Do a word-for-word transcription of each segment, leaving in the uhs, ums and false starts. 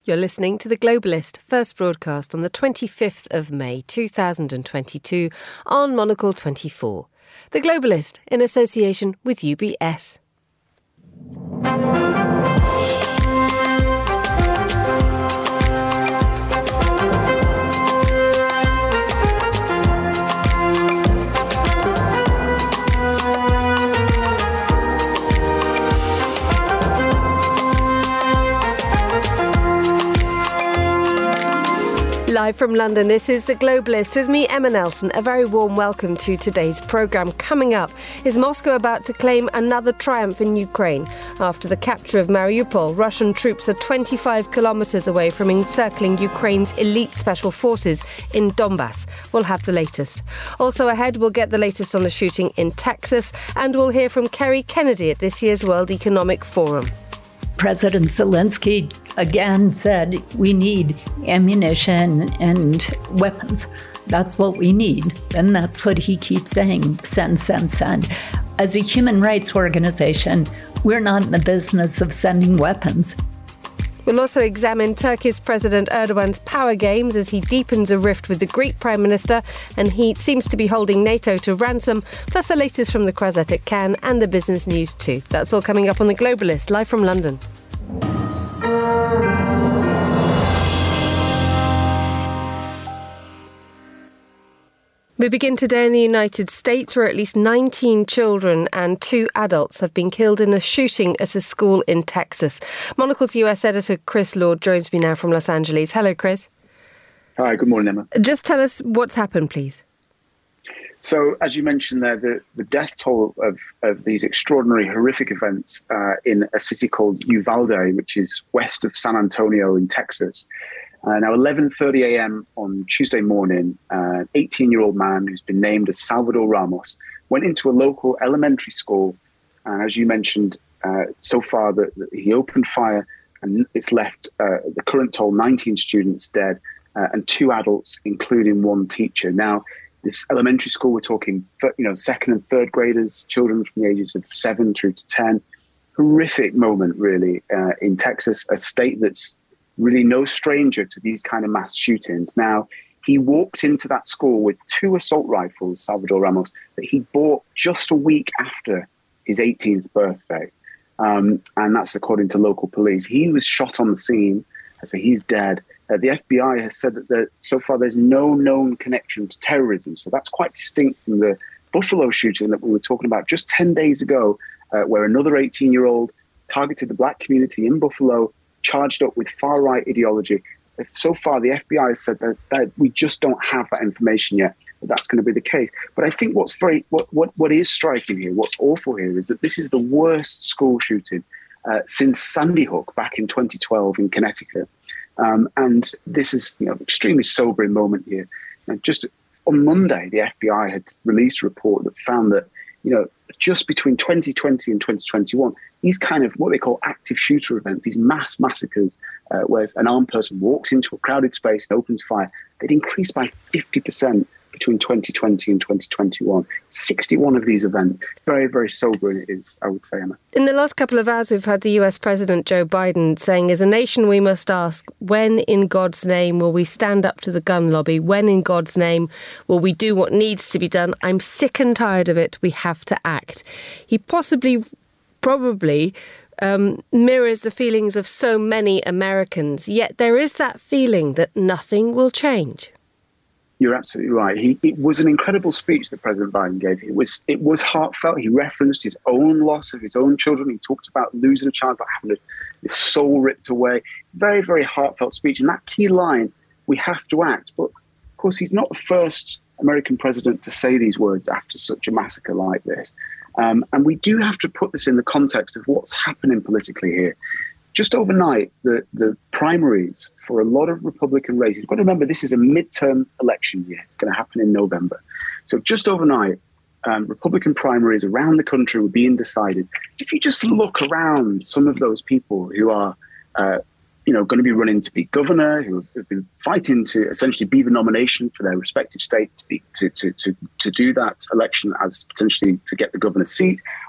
You're listening to The Globalist, first broadcast on the twenty-fifth of May two thousand twenty-two on Monocle twenty-four. The Globalist in association with U B S. Live from London, this is The Globalist with me, Emma Nelson. A very warm welcome to today's programme. Coming up, is Moscow about to claim another triumph in Ukraine? After the capture of Mariupol, Russian troops are twenty-five kilometres away from encircling Ukraine's elite special forces in Donbass. We'll have the latest. Also ahead, we'll get the latest on the shooting in Texas, and we'll hear from Kerry Kennedy at this year's World Economic Forum. President Zelensky again said we need ammunition and weapons. That's what we need. And that's what he keeps saying, send, send, send. As a human rights organization, we're not in the business of sending weapons. We'll also examine Turkey's President Erdogan's power games as he deepens a rift with the Greek Prime Minister, and he seems to be holding NATO to ransom, plus the latest from the Croisette at Cannes and the business news too. That's all coming up on The Globalist, live from London. We begin today in the United States, where at least nineteen children and two adults have been killed in a shooting at a school in Texas. Monocle's U S editor Chris Lord joins me now from Los Angeles. Hello, Chris. Hi, good morning, Emma. Just tell us what's happened, please. So, as you mentioned there, the, the death toll of, of these extraordinary, horrific events uh, in a city called Uvalde, which is west of San Antonio in Texas. Uh, now, eleven thirty a.m. on Tuesday morning, an uh, eighteen-year-old man who's been named as Salvador Ramos went into a local elementary school. And as you mentioned, uh, so far, the, the, he opened fire, and it's left uh, the current toll, nineteen students dead, uh, and two adults, including one teacher. Now, this elementary school, we're talking, you know, second and third graders, children from the ages of seven through to ten. Horrific moment, really, uh, in Texas, a state that's really no stranger to these kind of mass shootings. Now, he walked into that school with two assault rifles, Salvador Ramos, that he bought just a week after his eighteenth birthday. Um, and that's according to local police. He was shot on the scene, so he's dead. Uh, the F B I has said that there, so far there's no known connection to terrorism. So that's quite distinct from the Buffalo shooting that we were talking about just ten days ago, uh, where another eighteen-year-old targeted the black community in Buffalo, charged up with far-right ideology. So far, the F B I has said that, that we just don't have that information yet, that that's going to be the case. But I think what's very, what, what, what is striking here, what's awful here, is that this is the worst school shooting uh, since Sandy Hook back in twenty twelve in Connecticut. Um, and this is, you know, an extremely sobering moment here. And just on Monday, the F B I had released a report that found that, you know, just between twenty twenty and twenty twenty-one, these kind of what they call active shooter events, these mass massacres, uh, where an armed person walks into a crowded space and opens fire, they'd increased by fifty percent between twenty twenty and twenty twenty-one. sixty-one of these events. Very, very sobering it is, I would say, Emma. In the last couple of hours, we've had the U S President Joe Biden saying, as a nation, we must ask, when in God's name will we stand up to the gun lobby? When in God's name will we do what needs to be done? I'm sick and tired of it. We have to act. He possibly, probably um, mirrors the feelings of so many Americans. Yet there is that feeling that nothing will change. You're absolutely right. He, it was an incredible speech that President Biden gave. It was it was heartfelt. He referenced his own loss of his own children. He talked about losing a child, like having his soul ripped away. Very, very heartfelt speech. And that key line, we have to act. But, of course, he's not the first American president to say these words after such a massacre like this. Um, and we do have to put this in the context of what's happening politically here. Just overnight, the, the primaries for a lot of Republican races, you've got to remember this is a midterm election year. It's going to happen in November. So just overnight, um, Republican primaries around the country were being decided. If you just look around some of those people who are, uh, you know, going to be running to be governor, who have been fighting to essentially be the nomination for their respective states to be to to to, to do that election as potentially to get the governor's seat,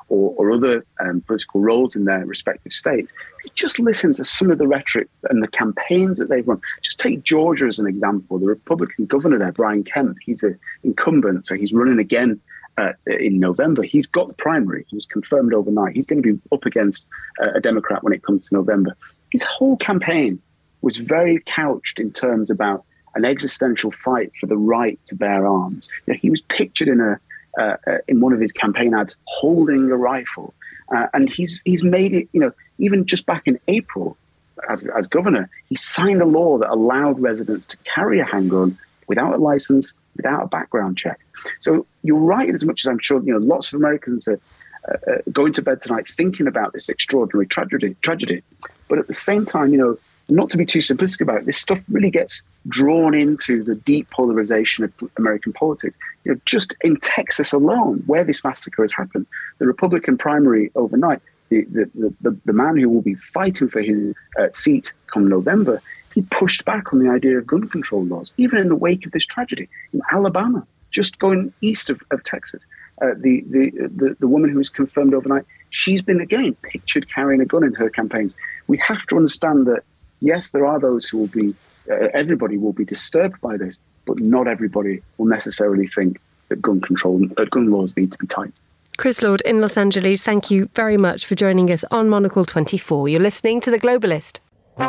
or, or other um, political roles in their respective states, if you just listen to some of the rhetoric and the campaigns that they've run. Just take Georgia as an example. The Republican governor there, Brian Kemp, he's the incumbent, so he's running again uh, in November. He's got the primary. He was confirmed overnight. He's going to be up against uh, a Democrat when it comes to November. His whole campaign was very couched in terms about an existential fight for the right to bear arms. You know, he was pictured in a uh, uh, in one of his campaign ads holding a rifle, uh, and he's he's made it. You know, even just back in April, as as governor, he signed a law that allowed residents to carry a handgun without a license, without a background check. So you're right, as much as I'm sure you know, lots of Americans are uh, uh, going to bed tonight thinking about this extraordinary tragedy. Tragedy, but at the same time, you know. Not to be too simplistic about it, this stuff really gets drawn into the deep polarization of American politics. You know, just in Texas alone, where this massacre has happened, the Republican primary overnight, the the the, the man who will be fighting for his uh, seat come November, he pushed back on the idea of gun control laws, even in the wake of this tragedy. In Alabama, just going east of, of Texas, uh, the, the the the woman who was confirmed overnight, she's been again pictured carrying a gun in her campaigns. We have to understand that. Yes, there are those who will be, uh, everybody will be disturbed by this, but not everybody will necessarily think that gun control, uh, gun laws need to be tight. Chris Lord in Los Angeles, thank you very much for joining us on Monocle twenty-four. You're listening to The Globalist.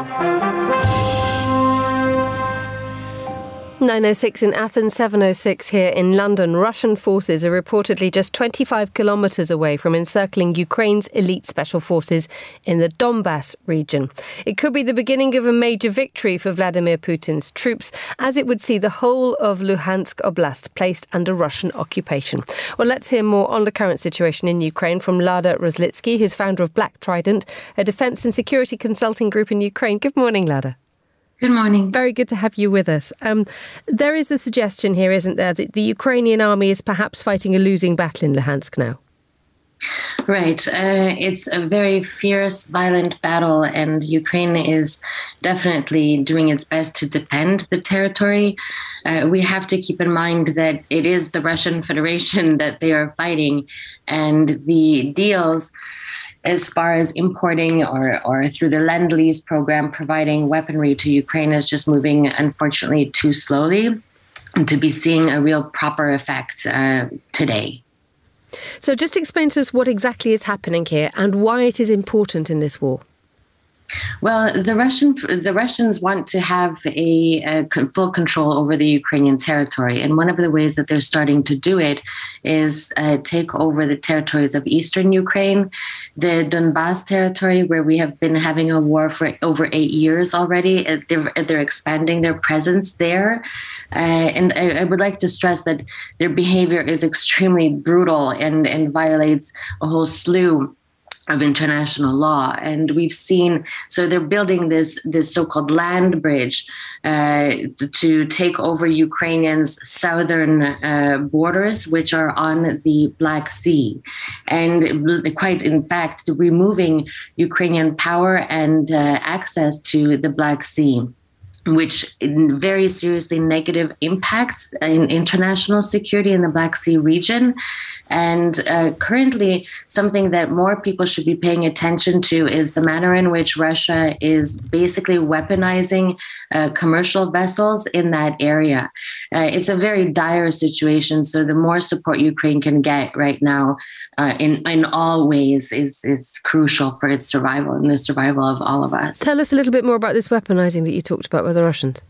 nine oh six in Athens, seven oh six here in London. Russian forces are reportedly just twenty-five kilometres away from encircling Ukraine's elite special forces in the Donbass region. It could be the beginning of a major victory for Vladimir Putin's troops, as it would see the whole of Luhansk Oblast placed under Russian occupation. Well, let's hear more on the current situation in Ukraine from Lada Roslitsky, who's founder of Black Trident, a defence and security consulting group in Ukraine. Good morning, Lada. Good morning. Very good to have you with us. Um, there is a suggestion here, isn't there, that the Ukrainian army is perhaps fighting a losing battle in Luhansk now? Right. Uh, it's a very fierce, violent battle, and Ukraine is definitely doing its best to defend the territory. Uh, we have to keep in mind that it is the Russian Federation that they are fighting, and the deals as far as importing or, or through the Lend-Lease program, providing weaponry to Ukraine is just moving, unfortunately, too slowly to be seeing a real proper effect uh, today. So just explain to us what exactly is happening here and why it is important in this war. Well, the Russian the Russians want to have a, a full control over the Ukrainian territory. And one of the ways that they're starting to do it is uh, take over the territories of eastern Ukraine, the Donbass territory, where we have been having a war for over eight years already. They're, they're expanding their presence there. Uh, and I, I would like to stress that their behavior is extremely brutal and, and violates a whole slew of international law. And we've seen, so they're building this this so-called land bridge uh, to take over Ukrainians' southern uh, borders, which are on the Black Sea. And quite in fact, removing Ukrainian power and uh, access to the Black Sea, which very seriously negative impacts in international security in the Black Sea region. And uh, currently, something that more people should be paying attention to is the manner in which Russia is basically weaponizing uh, commercial vessels in that area. Uh, it's a very dire situation. So the more support Ukraine can get right now uh, in, in all ways is, is crucial for its survival and the survival of all of us. Tell us a little bit more about this weaponizing that you talked about with the Russians.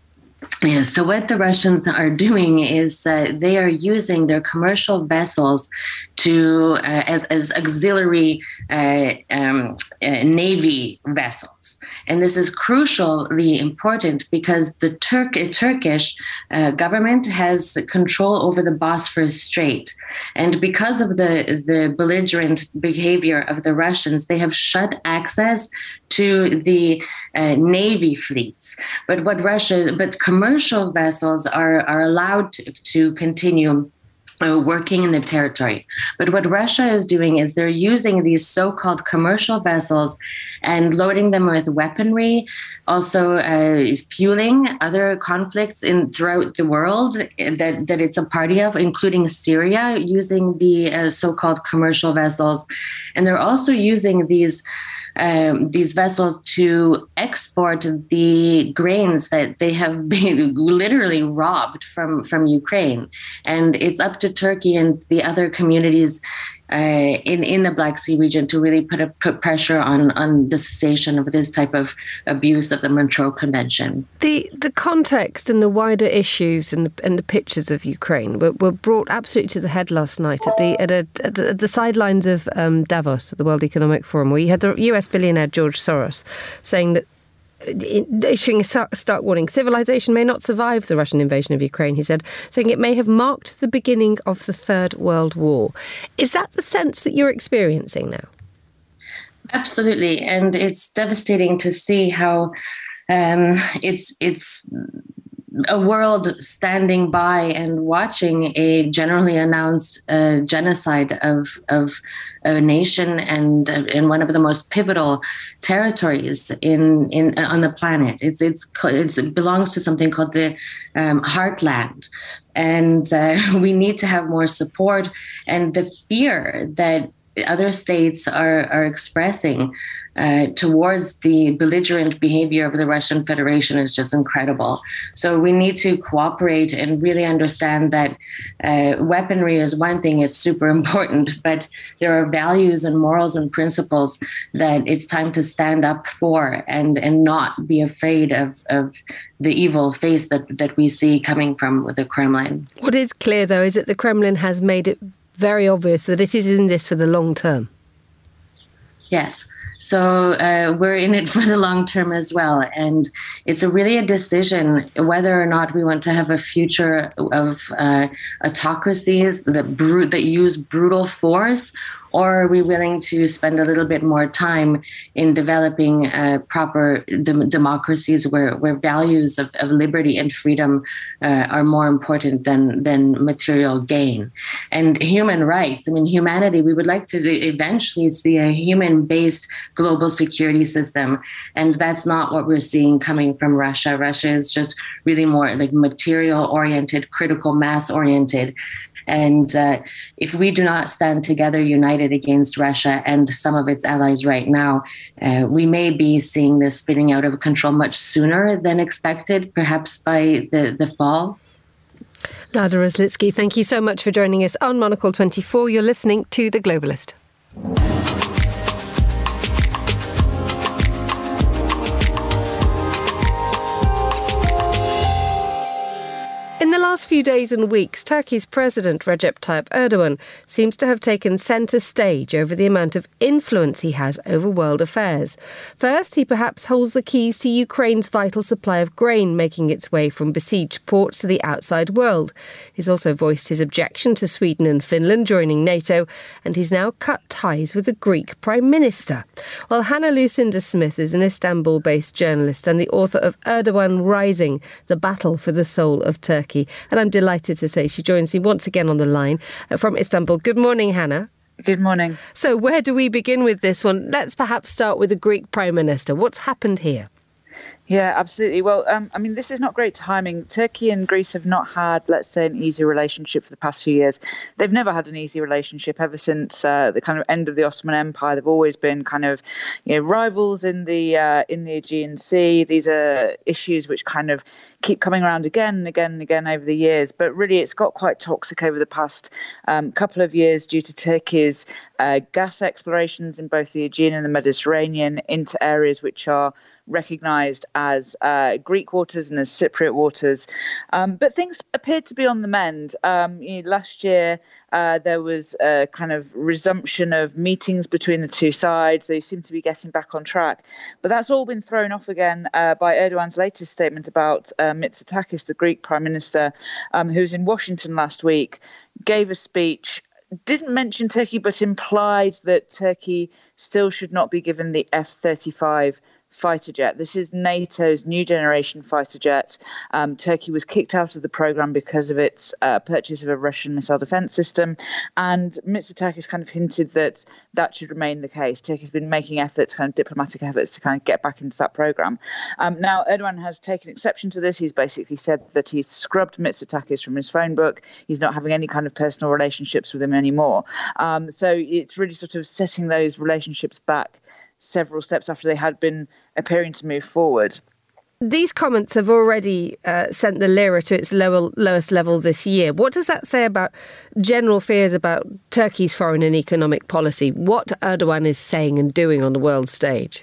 Yes, so what the Russians are doing is uh, they are using their commercial vessels to uh, as, as auxiliary uh, um, uh, Navy vessels. And this is crucially important because the Turk- Turkish uh, government has control over the Bosphorus Strait. And because of the, the belligerent behavior of the Russians, they have shut access to the uh, Navy fleets. But what Russia, but commercial vessels are, are allowed to, to continue uh, working in the territory. But what Russia is doing is they're using these so-called commercial vessels and loading them with weaponry, also uh, fueling other conflicts in throughout the world that, that it's a party of, including Syria, using the uh, so-called commercial vessels. And they're also using these Um, these vessels to export the grains that they have been literally robbed from, from Ukraine. And it's up to Turkey and the other communities uh, in, in the Black Sea region to really put, a, put pressure on, on the cessation of this type of abuse of the Montreux Convention. The the context and the wider issues and the, and the pictures of Ukraine were, were brought absolutely to the head last night at the at, a, at the, at the sidelines of um, Davos at the World Economic Forum, where you had the U S billionaire George Soros saying that, issuing a stark warning, civilization may not survive the Russian invasion of Ukraine, he said, saying it may have marked the beginning of the Third World War. Is that the sense that you're experiencing now? Absolutely. And it's devastating to see how um, it's it's a world standing by and watching a generally announced uh, genocide of of a nation and uh, in one of the most pivotal territories in in on the planet. It's it's, it's it belongs to something called the um, Heartland, and uh, we need to have more support. And the fear that other states are are expressing uh, towards the belligerent behavior of the Russian Federation is just incredible. So we need to cooperate and really understand that uh, weaponry is one thing, it's super important, but there are values and morals and principles that it's time to stand up for and, and not be afraid of, of the evil face that, that we see coming from the Kremlin. What is clear, though, is that the Kremlin has made it very obvious that it is in this for the long term. Yes. So uh, we're in it for the long term as well. And it's a really a decision whether or not we want to have a future of uh, autocracies that, bru- that use brutal force, or are we willing to spend a little bit more time in developing uh, proper de- democracies where, where values of, of liberty and freedom uh, are more important than, than material gain? And human rights, I mean, humanity, we would like to eventually see a human-based global security system. And that's not what we're seeing coming from Russia. Russia is just really more like material-oriented, critical mass-oriented. And uh, if we do not stand together, united against Russia and some of its allies right now, uh, we may be seeing this spinning out of control much sooner than expected, perhaps by the, the fall. Lada Roslitsky, thank you so much for joining us on Monocle twenty-four. You're listening to The Globalist. In the last few days and weeks, Turkey's President Recep Tayyip Erdogan seems to have taken centre stage over the amount of influence he has over world affairs. First, he perhaps holds the keys to Ukraine's vital supply of grain making its way from besieged ports to the outside world. He's also voiced his objection to Sweden and Finland joining NATO, and he's now cut ties with the Greek Prime Minister. Well, Hannah Lucinda Smith is an Istanbul-based journalist and the author of Erdogan Rising, The Battle for the Soul of Turkey. And I'm delighted to say she joins me once again on the line from Istanbul. Good morning, Hannah. Good morning. So where do we begin with this one? Let's perhaps start with the Greek Prime Minister. What's happened here? Yeah, absolutely. Well, um, I mean, this is not great timing. Turkey and Greece have not had, let's say, an easy relationship for the past few years. They've never had an easy relationship ever since uh, the kind of end of the Ottoman Empire. They've always been kind of, you know, rivals in the uh, in the Aegean Sea. These are issues which kind of keep coming around again and again and again over the years. But really, it's got quite toxic over the past um, couple of years due to Turkey's uh, gas explorations in both the Aegean and the Mediterranean into areas which are recognised as uh, Greek waters and as Cypriot waters. Um, but things appeared to be on the mend. Um, you know, last year, uh, there was a kind of resumption of meetings between the two sides. They seem to be getting back on track. But that's all been thrown off again uh, by Erdogan's latest statement about uh, Mitsotakis, the Greek Prime Minister, um, who was in Washington last week, gave a speech, didn't mention Turkey, but implied that Turkey still should not be given the F thirty-five fighter jet. This is NATO's new generation fighter jet. Um, Turkey was kicked out of the program because of its uh, purchase of a Russian missile defense system. And Mitsotakis kind of hinted that that should remain the case. Turkey's been making efforts, kind of diplomatic efforts, to kind of get back into that program. Um, now, Erdogan has taken exception to this. He's basically said that he's scrubbed Mitsotakis from his phone book. He's not having any kind of personal relationships with him anymore. Um, so it's really sort of setting those relationships back several steps after they had been appearing to move forward. These comments have already uh, sent the lira to its lower, lowest level this year. What does that say about general fears about Turkey's foreign and economic policy? What Erdogan is saying and doing on the world stage?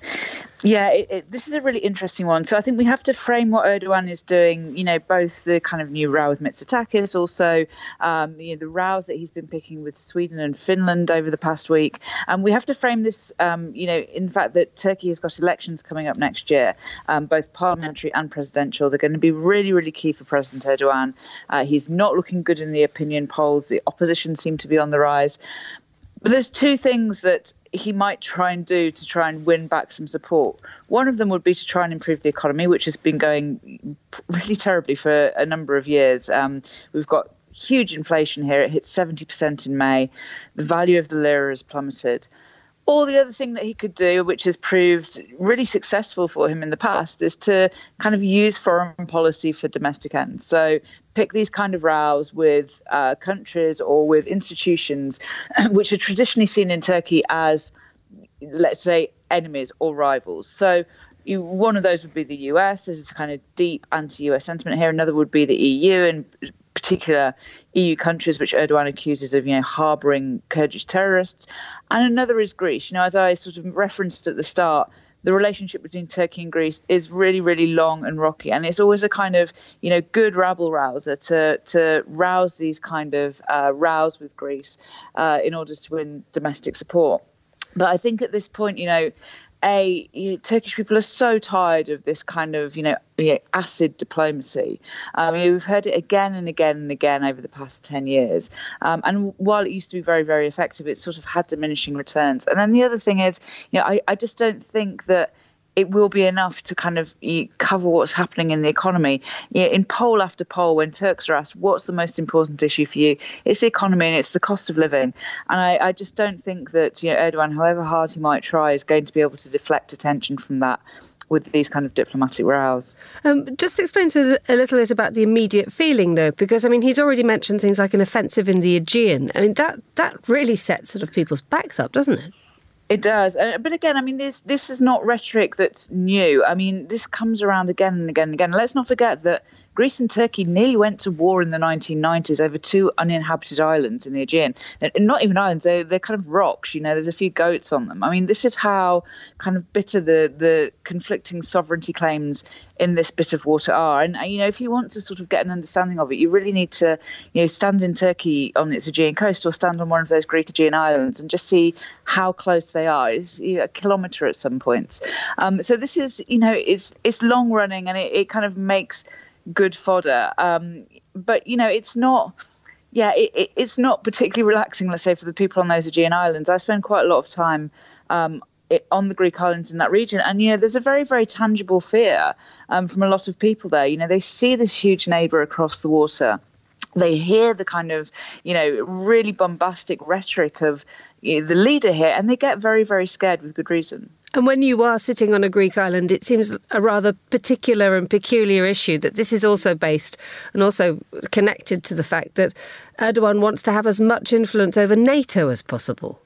Yeah, it, it, this is a really interesting one. So I think we have to frame what Erdogan is doing, you know, both the kind of new row with Mitsotakis, also um, you know, the rows that he's been picking with Sweden and Finland over the past week. And we have to frame this, um, you know, in fact, that Turkey has got elections coming up next year, um, both parliamentary and presidential. They're going to be really, really key for President Erdogan. Uh, he's not looking good in the opinion polls. The opposition seem to be on the rise. But there's two things that he might try and do to try and win back some support. One of them would be to try and improve the economy, which has been going really terribly for a number of years. Um, we've got huge inflation here. It hit seventy percent in May. The value of the lira has plummeted. Or the other thing that he could do, which has proved really successful for him in the past, is to kind of use foreign policy for domestic ends. So pick these kind of rows with uh, countries or with institutions which are traditionally seen in Turkey as, let's say, enemies or rivals. So you, one of those would be the U S. There's a kind of deep anti-U S sentiment here. Another would be the E U, and particular E U countries which Erdogan accuses of, you know, harbouring Kurdish terrorists. And another is Greece. You know, as I sort of referenced at the start, the relationship between Turkey and Greece is really, really long and rocky. And it's always a kind of, you know, good rabble-rouser to to rouse these kind of uh, rows with Greece uh, in order to win domestic support. But I think at this point, you know, A, you know, Turkish people are so tired of this kind of, you know, you know acid diplomacy. Um, you know, we've heard it again and again and again over the past ten years. Um, and while it used to be very, very effective, it's sort of had diminishing returns. And then the other thing is, you know, I, I just don't think that it will be enough to kind of cover what's happening in the economy. You know, in poll after poll, when Turks are asked, what's the most important issue for you? It's the economy and it's the cost of living. And I, I just don't think that, you know, Erdogan, however hard he might try, is going to be able to deflect attention from that with these kind of diplomatic rows. Um, just explain to a little bit about the immediate feeling, though, because, I mean, he's already mentioned things like an offensive in the Aegean. I mean, that, that really sets sort of people's backs up, doesn't it? It does. Uh, but again, I mean, this this is not rhetoric that's new. I mean, this comes around again and again and again. Let's not forget that Greece and Turkey nearly went to war in the nineteen nineties over two uninhabited islands in the Aegean. They're not even islands, they're, they're kind of rocks, you know, there's a few goats on them. I mean, this is how kind of bitter the, the conflicting sovereignty claims in this bit of water are. And, you know, if you want to sort of get an understanding of it, you really need to, you know, stand in Turkey on its Aegean coast or stand on one of those Greek Aegean islands and just see how close they are. It's, you know, a kilometre at some points. Um, so this is, you know, it's, it's long running and it, it kind of makes good fodder. Um, but, you know, it's not... Yeah, it, it, it's not particularly relaxing, let's say, for the people on those Aegean islands. I spend quite a lot of time um, it, on the Greek islands in that region. And, you know, there's a very, very tangible fear um, from a lot of people there. You know, they see this huge neighbour across the water. They hear the kind of, you know, really bombastic rhetoric of you know, the leader here, and they get very, very scared with good reason. And when you are sitting on a Greek island, it seems a rather particular and peculiar issue that this is also based and also connected to the fact that Erdogan wants to have as much influence over NATO as possible.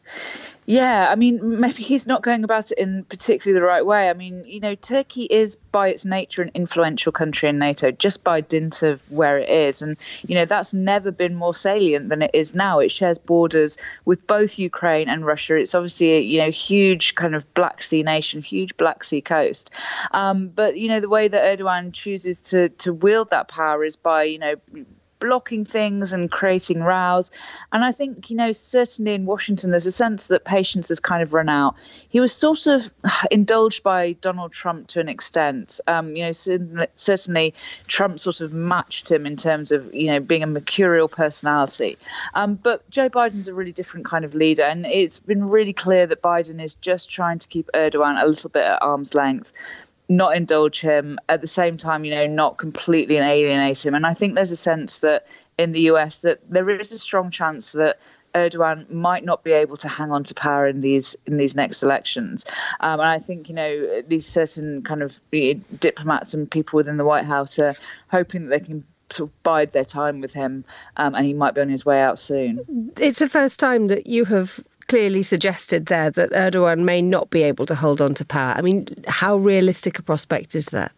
Yeah, I mean, maybe he's not going about it in particularly the right way. I mean, you know, Turkey is by its nature an influential country in NATO, just by dint of where it is. And, you know, that's never been more salient than it is now. It shares borders with both Ukraine and Russia. It's obviously a, you know, huge kind of Black Sea nation, huge Black Sea coast. Um, but, you know, the way that Erdogan chooses to, to wield that power is by, you know, blocking things and creating rows. And I think, you know, certainly in Washington, there's a sense that patience has kind of run out. He was sort of indulged by Donald Trump to an extent. Um, you know, certainly Trump sort of matched him in terms of, you know, being a mercurial personality. Um, but Joe Biden's a really different kind of leader. And it's been really clear that Biden is just trying to keep Erdogan a little bit at arm's length, not indulge him, at the same time, you know, not completely alienate him. And I think there's a sense that in the U S that there is a strong chance that Erdogan might not be able to hang on to power in these in these next elections. Um, and I think, you know, at least certain kind of diplomats and people within the White House are hoping that they can sort of bide their time with him, um, and he might be on his way out soon. It's the first time that you have clearly suggested there that Erdogan may not be able to hold on to power. I mean, how realistic a prospect is that?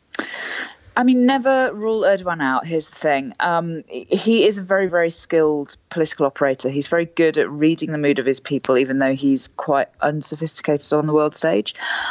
I mean, never rule Erdogan out. Here's the thing. Um, he is a very, very skilled political operator. He's very good at reading the mood of his people, even though he's quite unsophisticated on the world stage.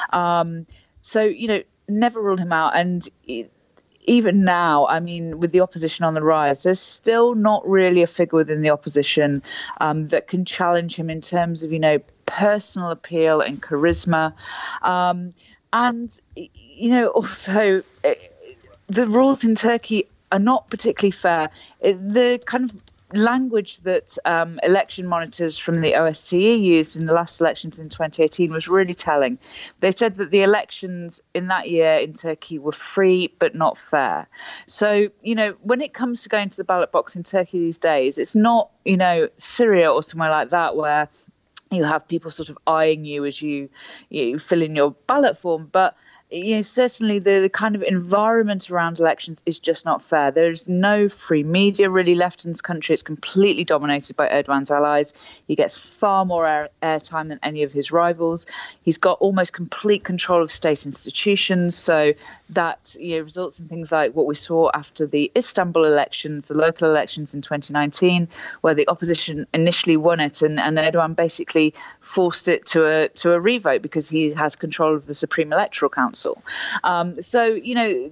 Um, so, you know, never rule him out. And it, even now, I mean, with the opposition on the rise, there's still not really a figure within the opposition um, that can challenge him in terms of, you know, personal appeal and charisma. Um, and, you know, also uh, the rules in Turkey are not particularly fair. The kind of language that um, election monitors from the O S C E used in the last elections in twenty eighteen was really telling. They said that the elections in that year in Turkey were free but not fair. So, you know, when it comes to going to the ballot box in Turkey these days, it's not, you know, Syria or somewhere like that where you have people sort of eyeing you as you, you fill in your ballot form. But you know, certainly the, the kind of environment around elections is just not fair. There's no free media really left in this country. It's completely dominated by Erdogan's allies. He gets far more air, airtime than any of his rivals. He's got almost complete control of state institutions. So that, you know, results in things like what we saw after the Istanbul elections, the local elections in twenty nineteen, where the opposition initially won it, and, and Erdogan basically forced it to a to a revote because he has control of the Supreme Electoral Council. Um, so, you know,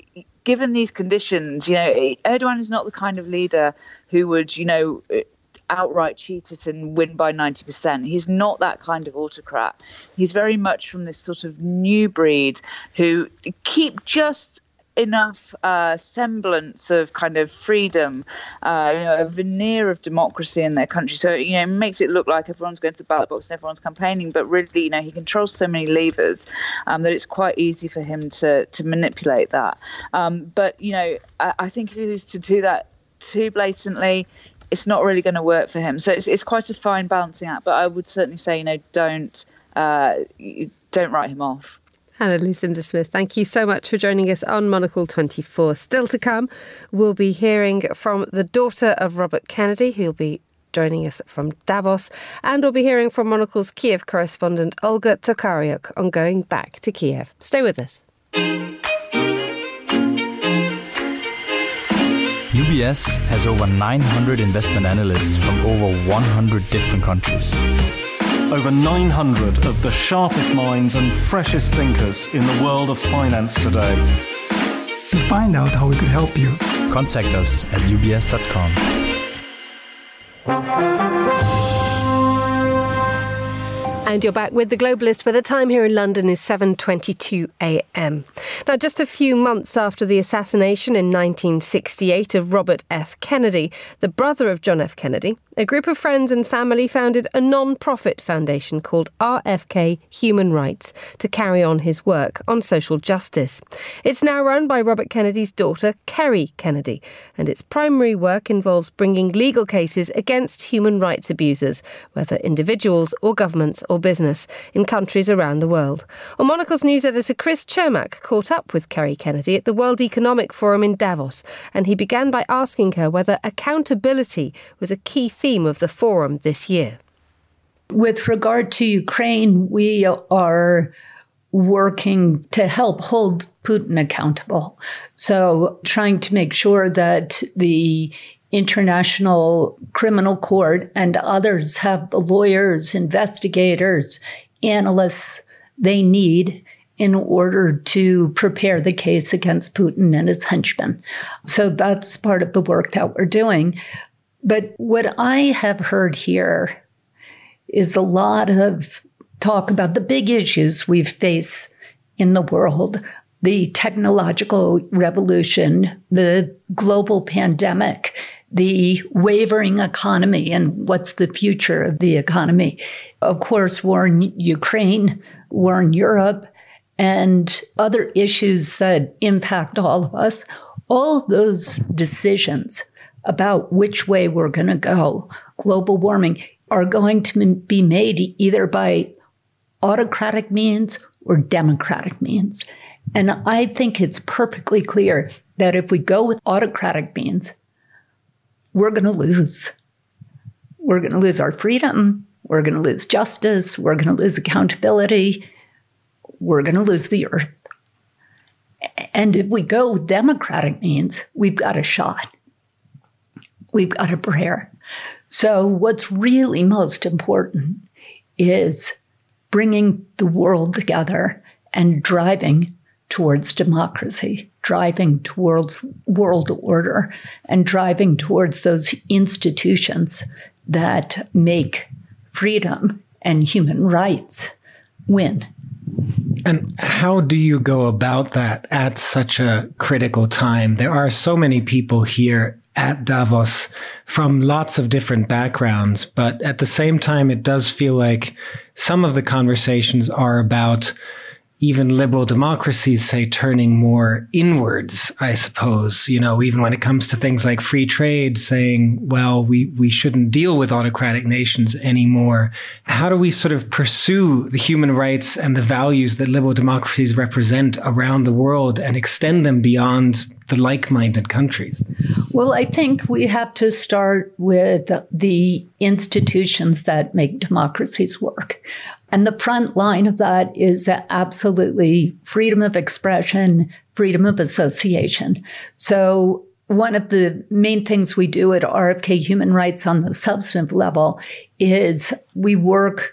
given these conditions, you know, Erdogan is not the kind of leader who would, you know, outright cheat it and win by ninety percent. He's not that kind of autocrat. He's very much from this sort of new breed who keep just enough uh, semblance of kind of freedom, uh, you know, a veneer of democracy in their country. So, you know, it makes it look like everyone's going to the ballot box and everyone's campaigning, but really, you know, he controls so many levers um, that it's quite easy for him to to manipulate that. Um, but, you know, I, I think if he was to do that too blatantly, it's not really going to work for him. So it's it's quite a fine balancing act. But I would certainly say, you know, don't uh, don't write him off. Hannah Lucinda Smith, thank you so much for joining us on Monocle twenty-four. Still to come, we'll be hearing from the daughter of Robert Kennedy, who'll be joining us from Davos, and we'll be hearing from Monocle's Kiev correspondent Olga Tokaryuk on going back to Kiev. Stay with us. U B S has over nine hundred investment analysts from over one hundred different countries. Over nine hundred of the sharpest minds and freshest thinkers in the world of finance today. To find out how we could help you, contact us at u b s dot com. And you're back with The Globalist, where the time here in London is seven twenty-two a m. Now, just a few months after the assassination in nineteen sixty-eight of Robert F. Kennedy, the brother of John F. Kennedy, a group of friends and family founded a non-profit foundation called R F K Human Rights to carry on his work on social justice. It's now run by Robert Kennedy's daughter, Kerry Kennedy, and its primary work involves bringing legal cases against human rights abusers, whether individuals or governments or business, in countries around the world. Well, Monocle's news editor Chris Chermak caught up with Kerry Kennedy at the World Economic Forum in Davos, and he began by asking her whether accountability was a key theme of the forum this year. With regard to Ukraine, we are working to help hold Putin accountable. So trying to make sure that the International Criminal Court and others have the lawyers, investigators, analysts they need in order to prepare the case against Putin and his henchmen. So that's part of the work that we're doing. But what I have heard here is a lot of talk about the big issues we face in the world, the technological revolution, the global pandemic, the wavering economy, and what's the future of the economy. Of course, war in Ukraine, war in Europe, and other issues that impact all of us. All those decisions about which way we're going to go, global warming, are going to be made either by autocratic means or democratic means. And I think it's perfectly clear that if we go with autocratic means, we're going to lose. We're going to lose our freedom. We're going to lose justice. We're going to lose accountability. We're going to lose the earth. And if we go with democratic means, we've got a shot. We've got a prayer. So what's really most important is bringing the world together and driving towards democracy, driving towards world order, and driving towards those institutions that make freedom and human rights win. And how do you go about that at such a critical time? There are so many people here at Davos from lots of different backgrounds, but at the same time, it does feel like some of the conversations are about even liberal democracies, say, turning more inwards, I suppose, you know, even when it comes to things like free trade, saying, well, we, we shouldn't deal with autocratic nations anymore. How do we sort of pursue the human rights and the values that liberal democracies represent around the world and extend them beyond the like-minded countries? Well, I think we have to start with the institutions that make democracies work. And the front line of that is absolutely freedom of expression, freedom of association. So one of the main things we do at R F K Human Rights on the substantive level is we work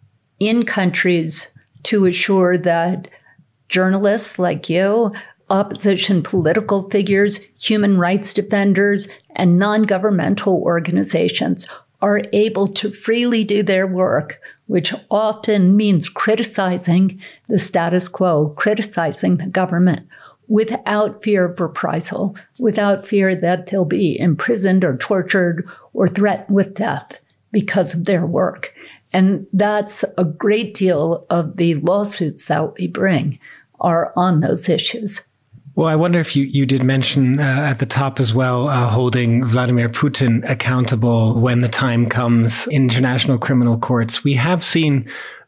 in countries to assure that journalists like you, opposition political figures, human rights defenders, and non-governmental organizations are able to freely do their work, which often means criticizing the status quo, criticizing the government without fear of reprisal, without fear that they'll be imprisoned or tortured or threatened with death because of their work. And that's a great deal of the lawsuits that we bring are on those issues. Well, I wonder if you, you did mention uh, at the top as well, uh, holding Vladimir Putin accountable when the time comes in international criminal courts. We have seen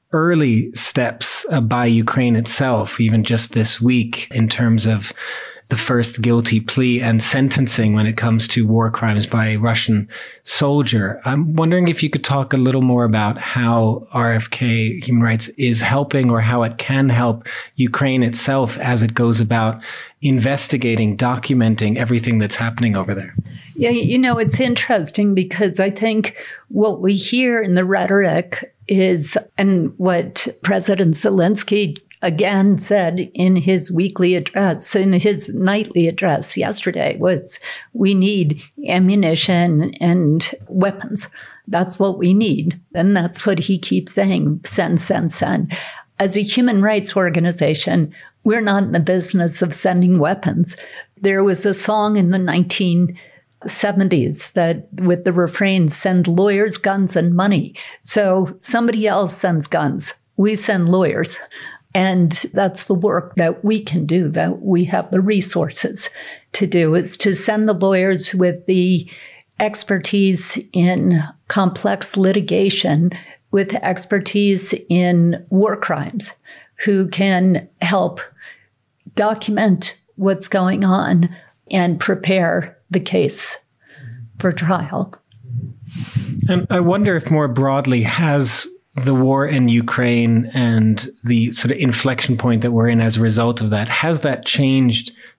early steps uh, by Ukraine itself, even just this week, in terms of the first guilty plea and sentencing when it comes to war crimes by a Russian soldier. I'm wondering if you could talk a little more about how R F K Human Rights is helping or how it can help Ukraine itself as it goes about investigating, documenting everything that's happening over there. Yeah, you know, it's interesting because I think what we hear in the rhetoric is, and what President Zelensky again said in his weekly address, in his nightly address yesterday, was we need ammunition and weapons. That's what we need. And that's what he keeps saying, send, send, send. As a human rights organization, we're not in the business of sending weapons. There was a song in the nineteen seventies that with the refrain, send lawyers, guns, and money. So somebody else sends guns. We send lawyers. And that's the work that we can do, that we have the resources to do, is to send the lawyers with the expertise in complex litigation, with expertise in war crimes, who can help document what's going on and prepare the case for trial. And I wonder if more broadly, has the war in Ukraine and the sort of inflection point that we're in as a result of that, has that changed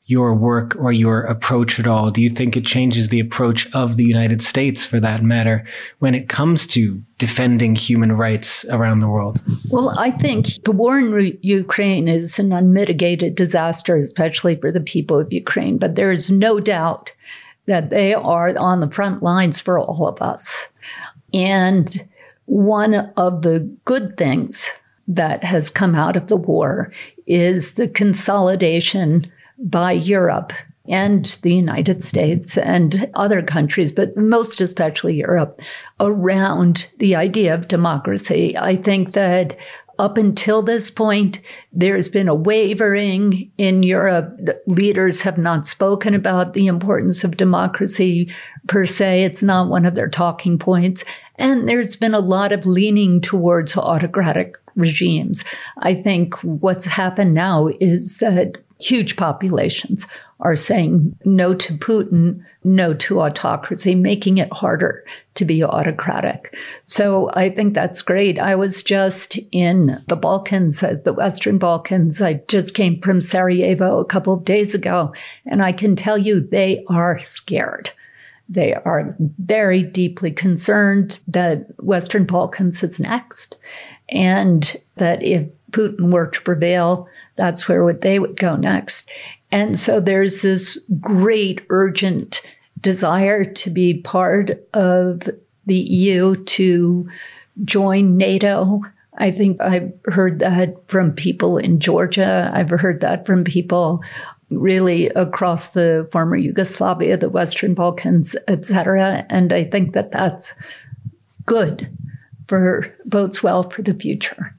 your work or your approach at all? Do you think it changes the approach of the United States, for that matter, when it comes to defending human rights around the world? Well, I think the war in Re- Ukraine is an unmitigated disaster, especially for the people of Ukraine. But there is no doubt that they are on the front lines for all of us. And one of the good things that has come out of the war is the consolidation by Europe and the United States and other countries, but most especially Europe, around the idea of democracy. I think that up until this point, there's been a wavering in Europe. Leaders have not spoken about the importance of democracy per se. It's not one of their talking points. And there's been a lot of leaning towards autocratic regimes. I think what's happened now is that huge populations are saying no to Putin, no to autocracy, making it harder to be autocratic. So I think that's great. I was just in the Balkans, the Western Balkans. I just came from Sarajevo a couple of days ago, and I can tell you they are scared. They are very deeply concerned that Western Balkans is next, and that if Putin were to prevail, that's where would they would go next. And so there's this great urgent desire to be part of the E U, to join NATO. I think I've heard that from people in Georgia. I've heard that from people really across the former Yugoslavia, the Western Balkans, et cetera. And I think that that's good, for bodes well for the future.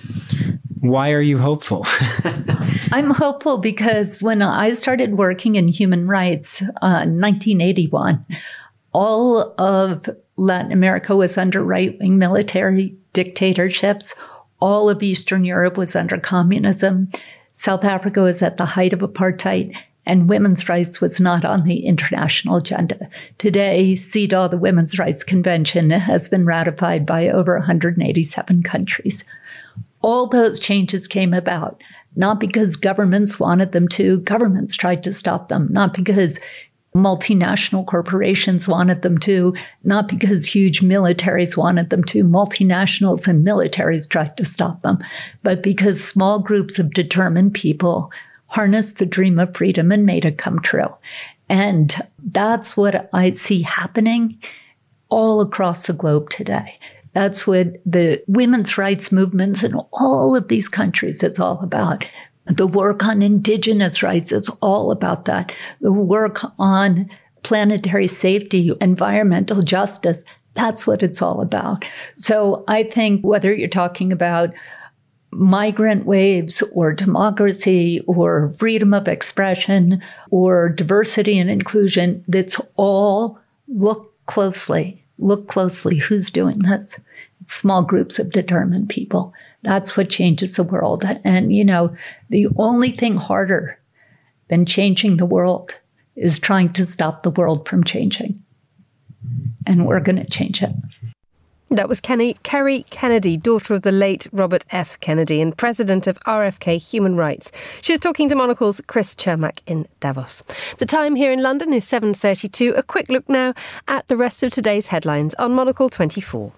Why are you hopeful? I'm hopeful because when I started working in human rights uh, in nineteen eighty-one, all of Latin America was under right-wing military dictatorships. All of Eastern Europe was under communism. South Africa was at the height of apartheid, and women's rights was not on the international agenda. Today, CEDAW, the Women's Rights Convention, has been ratified by over one hundred eighty-seven countries. All those changes came about, not because governments wanted them to. Governments tried to stop them, not because multinational corporations wanted them to, not because huge militaries wanted them to. Multinationals and militaries tried to stop them, but because small groups of determined people harnessed the dream of freedom and made it come true. And that's what I see happening all across the globe today. That's what the women's rights movements in all of these countries, it's all about. The work on indigenous rights, it's all about that. The work on planetary safety, environmental justice, that's what it's all about. So I think whether you're talking about migrant waves or democracy or freedom of expression or diversity and inclusion, that's all look closely. Look closely. Who's doing this? It's small groups of determined people. That's what changes the world. And, you know, the only thing harder than changing the world is trying to stop the world from changing. And we're going to change it. That was Kenny, Kerry Kennedy, daughter of the late Robert F. Kennedy and president of R F K Human Rights. She was talking to Monocle's Chris Cermak in Davos. The time here in London is seven thirty-two. A quick look now at the rest of today's headlines on Monocle twenty-four.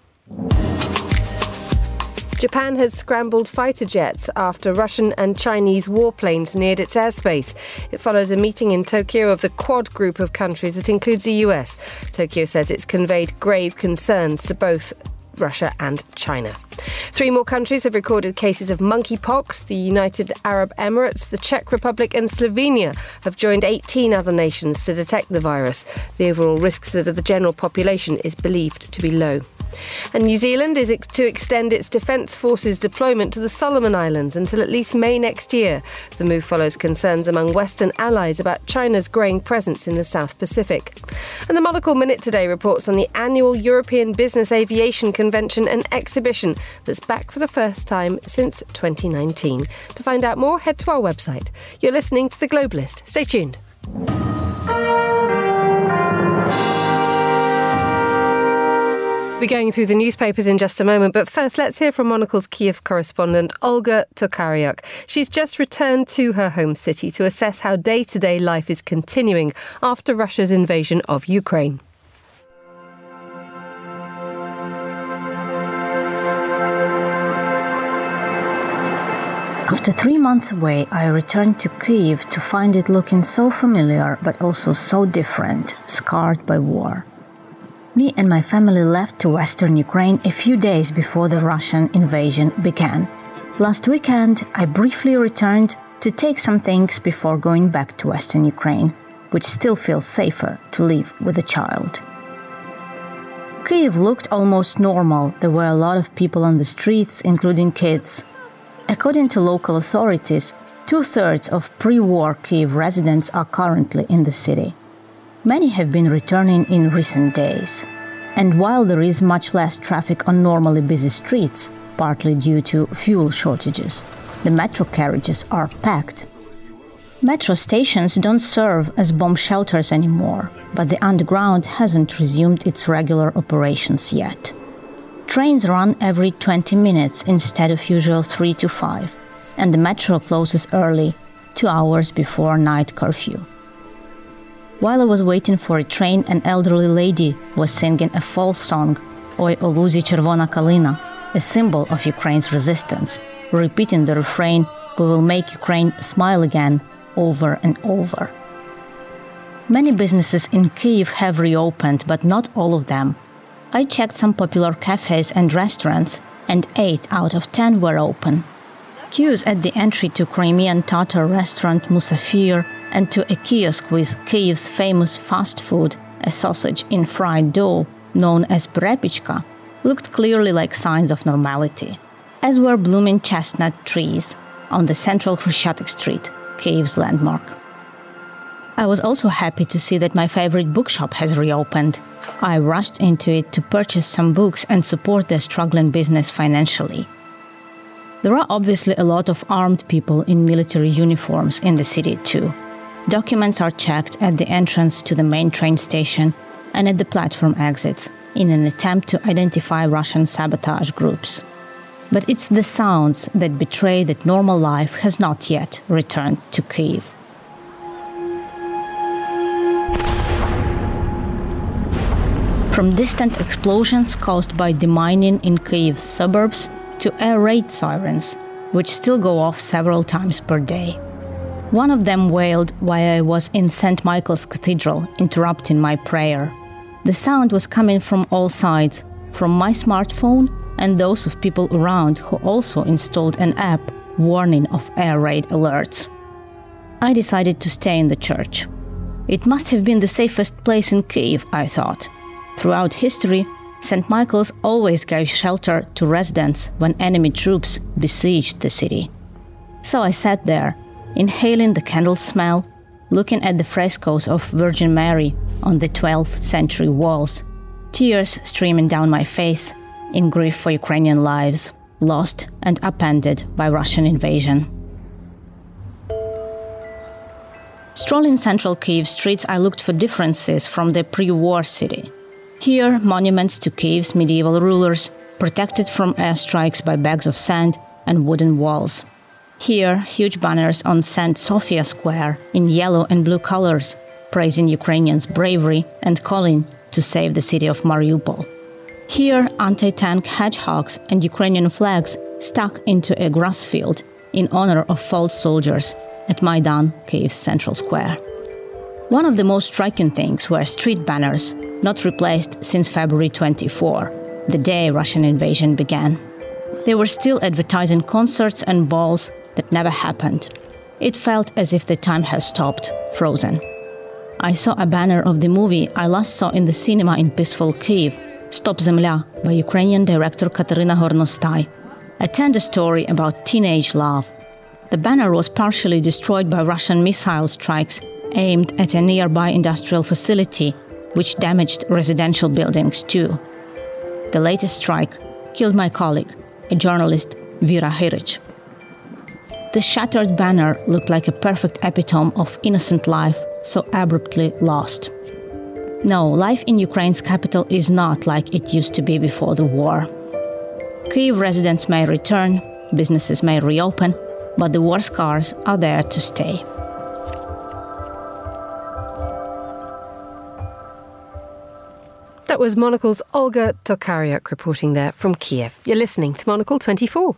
Japan has scrambled fighter jets after Russian and Chinese warplanes neared its airspace. It follows a meeting in Tokyo of the Quad group of countries that includes the U S. Tokyo says it's conveyed grave concerns to both Russia and China. Three more countries have recorded cases of monkeypox. The United Arab Emirates, the Czech Republic and Slovenia have joined eighteen other nations to detect the virus. The overall risk to the general population is believed to be low. And New Zealand is ex- to extend its Defence Forces deployment to the Solomon Islands until at least May next year. The move follows concerns among Western allies about China's growing presence in the South Pacific. And the Monocle Minute today reports on the annual European Business Aviation Convention and Exhibition that's back for the first time since twenty nineteen. To find out more, head to our website. You're listening to The Globalist. Stay tuned. We're going through the newspapers in just a moment, but first let's hear from Monocle's Kiev correspondent Olga Tokaryuk. She's just returned to her home city to assess how day-to-day life is continuing after Russia's invasion of Ukraine. After three months away, I returned to Kyiv to find it looking so familiar, but also so different, scarred by war. Me and my family left to western Ukraine a few days before the Russian invasion began. Last weekend, I briefly returned to take some things before going back to western Ukraine, which still feels safer to live with a child. Kyiv looked almost normal. There were a lot of people on the streets, including kids. According to local authorities, two-thirds of pre-war Kyiv residents are currently in the city. Many have been returning in recent days. And while there is much less traffic on normally busy streets, partly due to fuel shortages, the metro carriages are packed. Metro stations don't serve as bomb shelters anymore, but the underground hasn't resumed its regular operations yet. Trains run every twenty minutes instead of usual three to five, and the metro closes early, two hours before night curfew. While I was waiting for a train, an elderly lady was singing a folk song, Oi o Luzi Chervona Kalina, a symbol of Ukraine's resistance, repeating the refrain, "We will make Ukraine smile again," over and over. Many businesses in Kyiv have reopened, but not all of them. I checked some popular cafes and restaurants, and eight out of ten were open. Queues at the entry to Crimean Tatar restaurant Musafir and to a kiosk with Kyiv's famous fast food, a sausage in fried dough known as Prepichka, looked clearly like signs of normality, as were blooming chestnut trees on the central Khreshchatyk Street, Kyiv's landmark. I was also happy to see that my favorite bookshop has reopened. I rushed into it to purchase some books and support their struggling business financially. There are obviously a lot of armed people in military uniforms in the city too. Documents are checked at the entrance to the main train station and at the platform exits in an attempt to identify Russian sabotage groups. But it's the sounds that betray that normal life has not yet returned to Kyiv. From distant explosions caused by demining in Kyiv's suburbs to air raid sirens, which still go off several times per day. One of them wailed while I was in Saint Michael's Cathedral, interrupting my prayer. The sound was coming from all sides, from my smartphone and those of people around who also installed an app warning of air raid alerts. I decided to stay in the church. It must have been the safest place in Kyiv, I thought. Throughout history, Saint Michael's always gave shelter to residents when enemy troops besieged the city. So I sat there, inhaling the candle smell, looking at the frescoes of Virgin Mary on the twelfth century walls, tears streaming down my face in grief for Ukrainian lives lost and upended by Russian invasion. Strolling central Kyiv streets, I looked for differences from the pre-war city. Here, monuments to Kyiv's medieval rulers, protected from airstrikes by bags of sand and wooden walls. Here, huge banners on Saint Sofia Square in yellow and blue colors, praising Ukrainians' bravery and calling to save the city of Mariupol. Here, anti-tank hedgehogs and Ukrainian flags stuck into a grass field in honor of fallen soldiers at Maidan, Kyiv's central square. One of the most striking things were street banners, not replaced since February twenty-fourth, the day Russian invasion began. They were still advertising concerts and balls that never happened. It felt as if the time has stopped, frozen. I saw a banner of the movie I last saw in the cinema in peaceful Kyiv, Stop Zemlya, by Ukrainian director Katerina Gornostai, a tender story about teenage love. The banner was partially destroyed by Russian missile strikes aimed at a nearby industrial facility, which damaged residential buildings too. The latest strike killed my colleague, a journalist, Vera Hirich. The shattered banner looked like a perfect epitome of innocent life so abruptly lost. No, life in Ukraine's capital is not like it used to be before the war. Kyiv residents may return, businesses may reopen, but the war scars are there to stay. That was Monocle's Olga Tokariuk reporting there from Kiev. You're listening to Monocle twenty-four.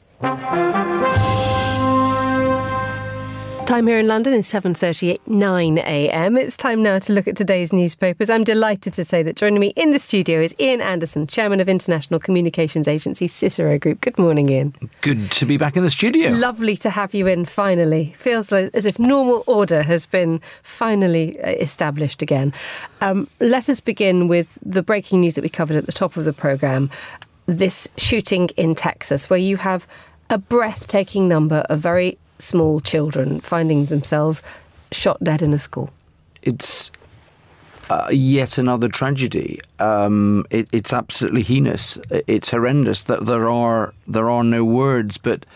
Time here in London is seven thirty-nine a m. It's time now to look at today's newspapers. I'm delighted to say that joining me in the studio is Ian Anderson, Chairman of international communications agency Cicero Group. Good morning, Ian. Good to be back in the studio. Lovely to have you in, finally. Feels like, as if normal order has been finally established again. Um, let us begin with the breaking news that we covered at the top of the programme. This shooting in Texas, where you have a breathtaking number of very small children finding themselves shot dead in a school. It's uh, yet another tragedy. Um, it, it's absolutely heinous. It's horrendous. That there are there are no words, but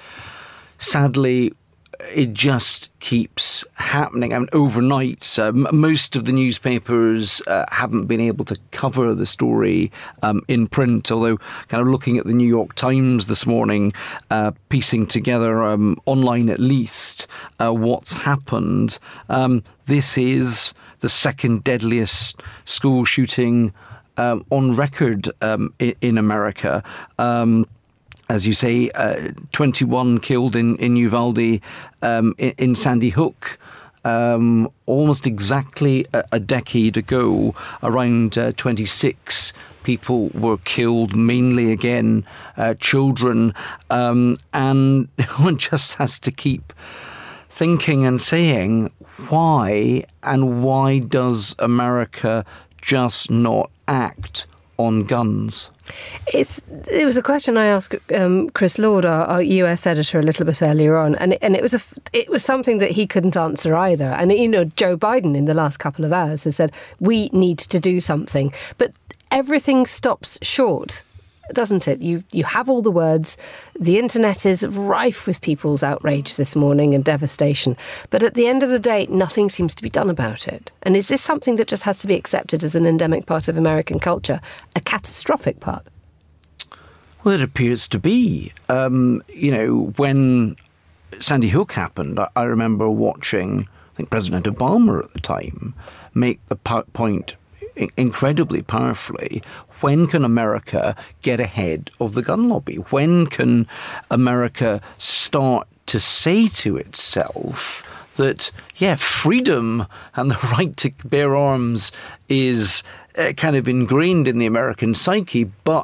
sadly, it just keeps happening. I mean, overnight, uh, m- most of the newspapers uh, haven't been able to cover the story um, in print, although kind of looking at the New York Times this morning, uh, piecing together um, online at least uh, what's happened. Um, this is the second deadliest school shooting um, on record um, in, in America. Um, As you say, uh, twenty-one killed in, in Uvalde, um, in, in Sandy Hook, um, almost exactly a, a decade ago. Around uh, twenty-six people were killed, mainly, again, uh, children. Um, and one just has to keep thinking and saying, why, and why does America just not act on guns? It's it was a question I asked um, Chris Lord, our, our U S editor, a little bit earlier on, and and it was a it was something that he couldn't answer either. And you know, Joe Biden in the last couple of hours has said we need to do something, but everything stops short, doesn't it? You you have all the words. The internet is rife with people's outrage this morning and devastation. But at the end of the day, nothing seems to be done about it. And is this something that just has to be accepted as an endemic part of American culture, a catastrophic part? Well, it appears to be. Um, you know, when Sandy Hook happened, I, I remember watching, I think President Obama at the time, make the po- point incredibly powerfully. When can America get ahead of the gun lobby? When can America start to say to itself that, yeah, freedom and the right to bear arms is uh, kind of ingrained in the American psyche, but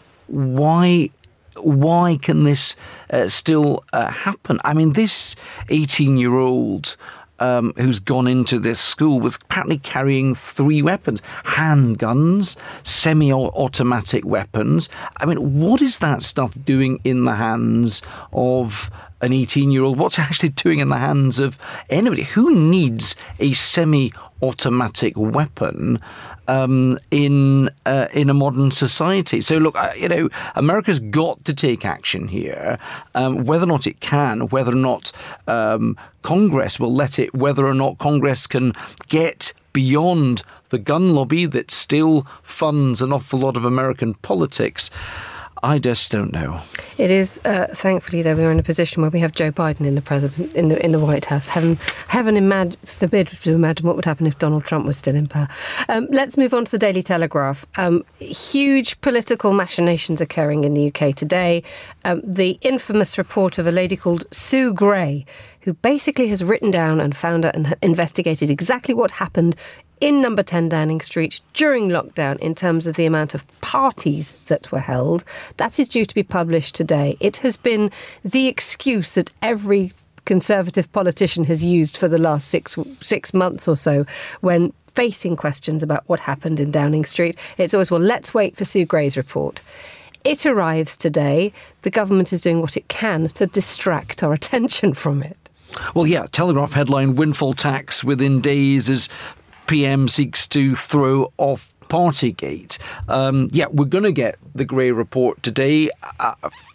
why why can this uh, still uh, happen? I mean, this eighteen-year-old Um, who's gone into this school was apparently carrying three weapons, handguns, semi-automatic weapons. I mean, what is that stuff doing in the hands of an eighteen-year-old? What's it actually doing in the hands of anybody? Who needs a semi-automatic weapon um, in uh, in a modern society? So, look, uh, you know, America's got to take action here. Um, whether or not it can, whether or not um, Congress will let it, whether or not Congress can get beyond the gun lobby that still funds an awful lot of American politics, I just don't know. It is, uh, thankfully, though, we're in a position where we have Joe Biden in the president in the in the White House. Heaven, heaven imag- forbid to imagine what would happen if Donald Trump was still in power. Um, let's move on to the Daily Telegraph. Um, huge political machinations occurring in the U K today. Um, the infamous report of a lady called Sue Gray, who basically has written down and found out and investigated exactly what happened in number ten Downing Street during lockdown in terms of the amount of parties that were held. That is due to be published today. It has been the excuse that every Conservative politician has used for the last six six months or so when facing questions about what happened in Downing Street. It's always, well, let's wait for Sue Gray's report. It arrives today. The government is doing what it can to distract our attention from it. Well, yeah, Telegraph headline, windfall tax within days as P M seeks to throw off Partygate. Um, yeah, we're going to get the Gray report today. Uh,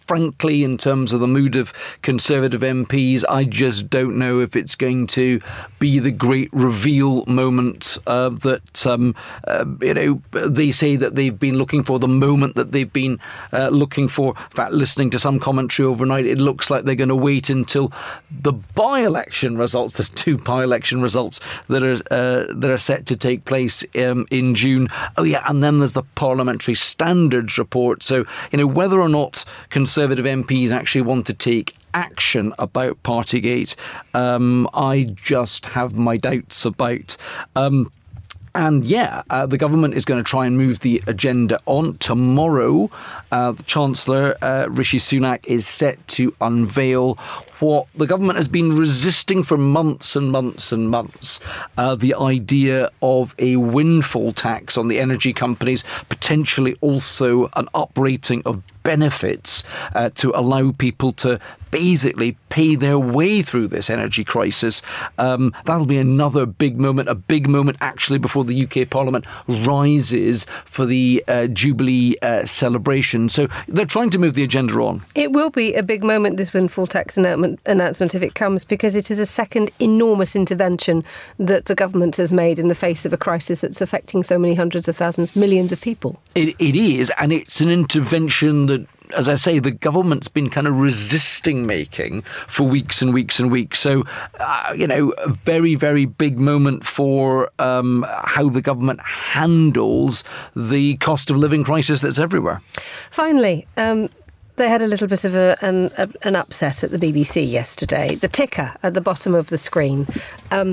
frankly, in terms of the mood of Conservative M Ps, I just don't know if it's going to be the great reveal moment uh, that, um, uh, you know, they say that they've been looking for, the moment that they've been uh, looking for. In fact, listening to some commentary overnight, it looks like they're going to wait until the by-election results. There's two by-election results that are uh, that are set to take place um, in June. Oh yeah, and then there's the Parliamentary Standards Report. So, you know, whether or not Conservative M Ps actually want to take action about Partygate, um, I just have my doubts about. Um, And yeah, uh, the government is going to try and move the agenda on. Tomorrow, uh, the Chancellor, uh, Rishi Sunak, is set to unveil what the government has been resisting for months and months and months, uh, the idea of a windfall tax on the energy companies, potentially also an uprating of benefits uh, to allow people to basically pay their way through this energy crisis. Um, that'll be another big moment, a big moment actually before the U K Parliament rises for the uh, Jubilee uh, celebration. So they're trying to move the agenda on. It will be a big moment, this windfall tax announcement, announcement if it comes, because it is a second enormous intervention that the government has made in the face of a crisis that's affecting so many hundreds of thousands, millions of people. It, it is, and it's an intervention that, as I say, the government's been kind of resisting making for weeks and weeks and weeks. So, uh, you know, a very, very big moment for um, how the government handles the cost of living crisis that's everywhere. Finally, um, they had a little bit of a, an, a, an upset at the B B C yesterday. The ticker at the bottom of the screen. Um,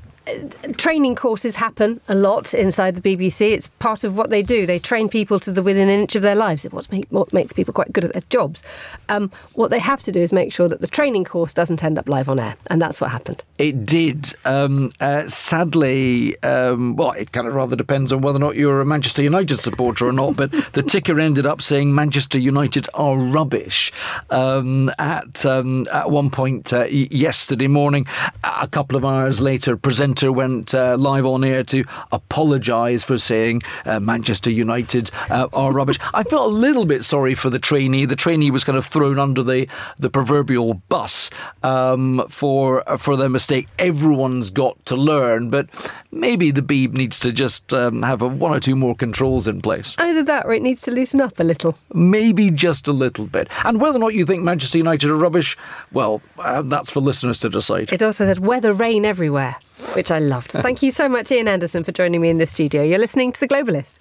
Training courses happen a lot inside the B B C. It's part of what they do. They train people to the within an inch of their lives. It's what, make, what makes people quite good at their jobs. Um, what they have to do is make sure that the training course doesn't end up live on air. And that's what happened. It did. Um, uh, sadly, um, well, it kind of rather depends on whether or not you're a Manchester United supporter or not, but the ticker ended up saying Manchester United are rubbish um, at, um, at one point uh, yesterday morning. A couple of hours later, presenter went uh, live on air to apologise for saying uh, Manchester United uh, are rubbish. I felt a little bit sorry for the trainee. The trainee was kind of thrown under the, the proverbial bus um, for for their mistake. Everyone's got to learn, but maybe the Beeb needs to just um, have a, one or two more controls in place. Either that or it needs to loosen up a little. Maybe just a little bit. And whether or not you think Manchester United are rubbish, well, uh, that's for listeners to decide. It also said weather, rain everywhere, which I loved. Thank you so much, Ian Anderson, for joining me in the studio. You're listening to The Globalist.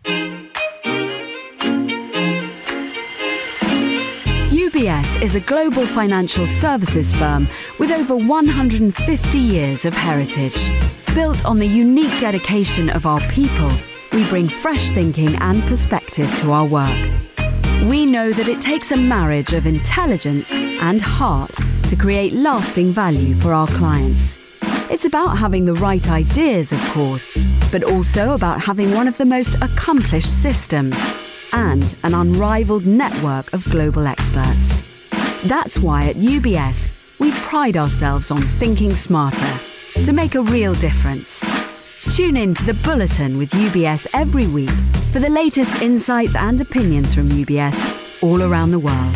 U B S is a global financial services firm with over one hundred fifty years of heritage. Built on the unique dedication of our people, we bring fresh thinking and perspective to our work. We know that it takes a marriage of intelligence and heart to create lasting value for our clients. It's about having the right ideas, of course, but also about having one of the most accomplished systems and an unrivaled network of global experts. That's why at U B S, we pride ourselves on thinking smarter to make a real difference. Tune in to The Bulletin with U B S every week for the latest insights and opinions from U B S all around the world.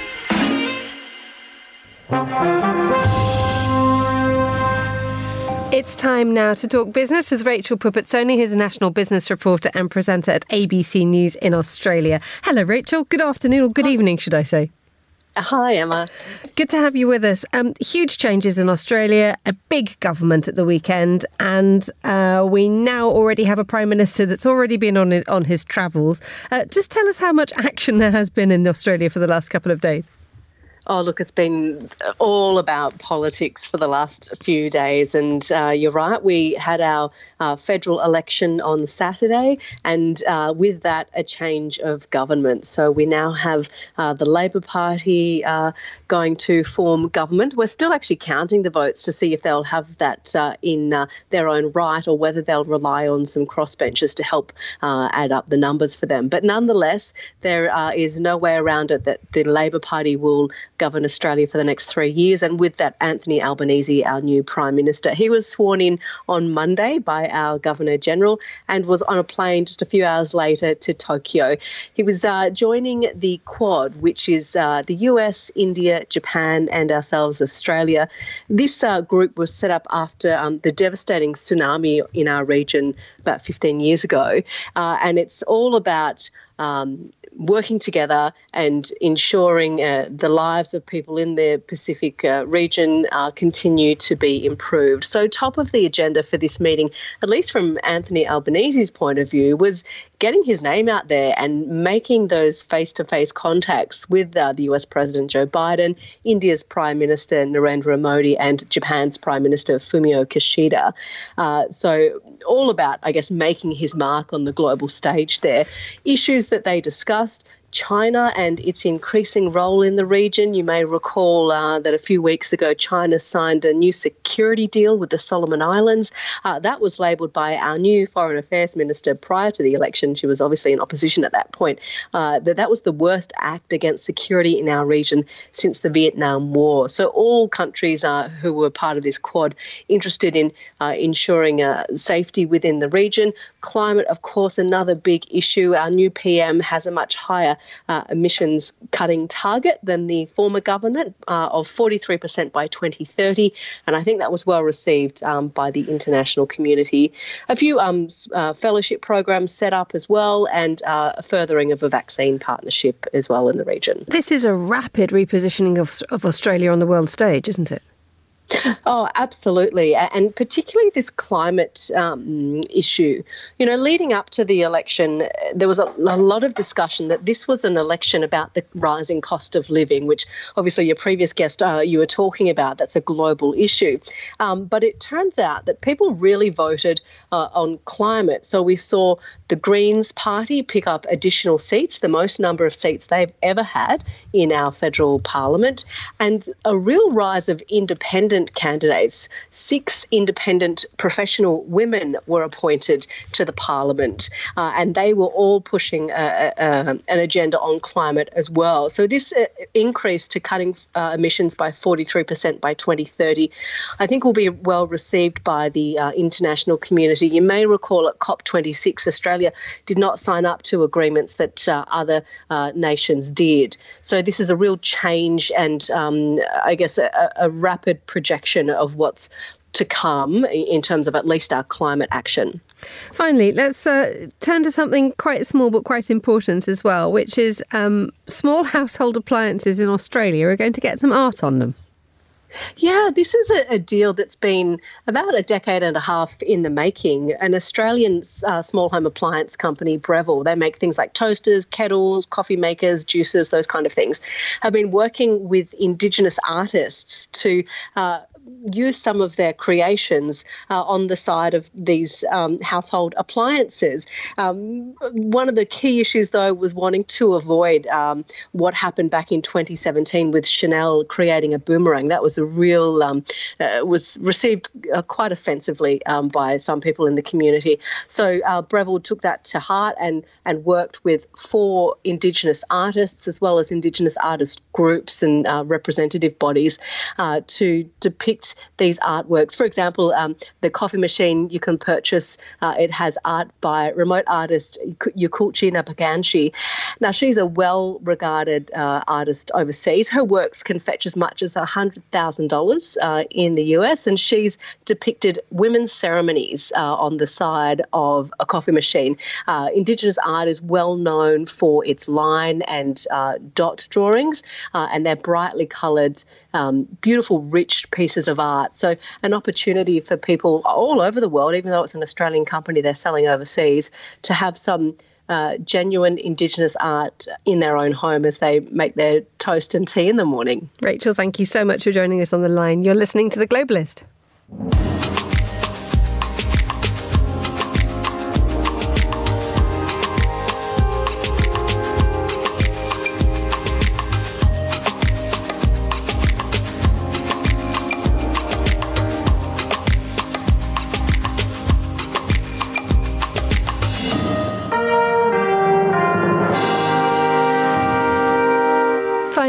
It's time now to talk business with Rachel Puppetsoni, who's a national business reporter and presenter at A B C News in Australia. Hello, Rachel. Good afternoon, or good evening, should I say. Hi, Emma. Good to have you with us. Um, huge changes in Australia, a big government at the weekend, and uh, we now already have a Prime Minister that's already been on, on his travels. Uh, just tell us how much action there has been in Australia for the last couple of days. Oh, look, it's been all about politics for the last few days. And uh, you're right, we had our uh, federal election on Saturday, and uh, with that, a change of government. So we now have uh, the Labor Party uh, going to form government. We're still actually counting the votes to see if they'll have that uh, in uh, their own right, or whether they'll rely on some crossbenchers to help uh, add up the numbers for them. But nonetheless, there uh, is no way around it that the Labor Party will govern Australia for the next three years. And with that, Anthony Albanese, our new Prime Minister. He was sworn in on Monday by our Governor-General and was on a plane just a few hours later to Tokyo. He was uh, joining the Quad, which is uh, the U S, India, Japan and ourselves, Australia. This uh, group was set up after um, the devastating tsunami in our region about fifteen years ago. Uh, and it's all about um, working together and ensuring uh, the lives of people in the Pacific uh, region uh, continue to be improved. So top of the agenda for this meeting, at least from Anthony Albanese's point of view, was getting his name out there and making those face-to-face contacts with uh, the U S President Joe Biden, India's Prime Minister Narendra Modi and Japan's Prime Minister Fumio Kishida. Uh, so all about, I guess, making his mark on the global stage there. Issues that they discussed: China and its increasing role in the region. You may recall uh, that a few weeks ago, China signed a new security deal with the Solomon Islands. Uh, that was labelled by our new Foreign Affairs Minister prior to the election. She was obviously in opposition at that point. Uh, that that was the worst act against security in our region since the Vietnam War. So all countries uh, who were part of this Quad interested in uh, ensuring uh, safety within the region. Climate, of course, another big issue. Our new P M has a much higher Uh, emissions cutting target than the former government uh, of forty-three percent by twenty thirty. And I think that was well received um, by the international community. A few um, uh, fellowship programs set up as well, and uh, a furthering of a vaccine partnership as well in the region. This is a rapid repositioning of, of Australia on the world stage, isn't it? Oh, absolutely. And particularly this climate um, issue. You know, leading up to the election, there was a, a lot of discussion that this was an election about the rising cost of living, which obviously your previous guest, uh, you were talking about. That's a global issue. Um, but it turns out that people really voted uh, on climate. So we saw the Greens Party pick up additional seats, the most number of seats they've ever had in our federal parliament, and a real rise of independent candidates. Six independent professional women were appointed to the parliament, uh, and they were all pushing a, a, an agenda on climate as well. So this uh, increase to cutting uh, emissions by forty-three percent by twenty thirty, I think will be well received by the uh, international community. You may recall at COP twenty-six, Australia did not sign up to agreements that uh, other uh, nations did. So this is a real change and um, I guess a, a rapid projection of what's to come in terms of at least our climate action. Finally, let's uh, turn to something quite small but quite important as well, which is um, small household appliances in Australia are going to get some art on them. Yeah, this is a, a deal that's been about a decade and a half in the making. An Australian uh, small home appliance company, Breville, they make things like toasters, kettles, coffee makers, juicers, those kind of things, have been working with Indigenous artists to uh, use some of their creations uh, on the side of these um, household appliances. Um, one of the key issues, though, was wanting to avoid um, what happened back in twenty seventeen with Chanel creating a boomerang. That was a real, um, uh, was received uh, quite offensively um, by some people in the community. So uh, Breville took that to heart and, and worked with four Indigenous artists as well as Indigenous artist groups and uh, representative bodies uh, to depict these artworks. For example, um, the coffee machine you can purchase, uh, it has art by remote artist Yukulchi Napaganshi. Now, she's a well-regarded uh, artist overseas. Her works can fetch as much as one hundred thousand dollars uh, in the U S, and she's depicted women's ceremonies uh, on the side of a coffee machine. Uh, Indigenous art is well known for its line and uh, dot drawings, uh, and they're brightly coloured, um, beautiful, rich pieces of art. So an opportunity for people all over the world, even though it's an Australian company they're selling overseas, to have some uh, genuine Indigenous art in their own home as they make their toast and tea in the morning. Rachel, thank you so much for joining us on the line. You're listening to The Globalist.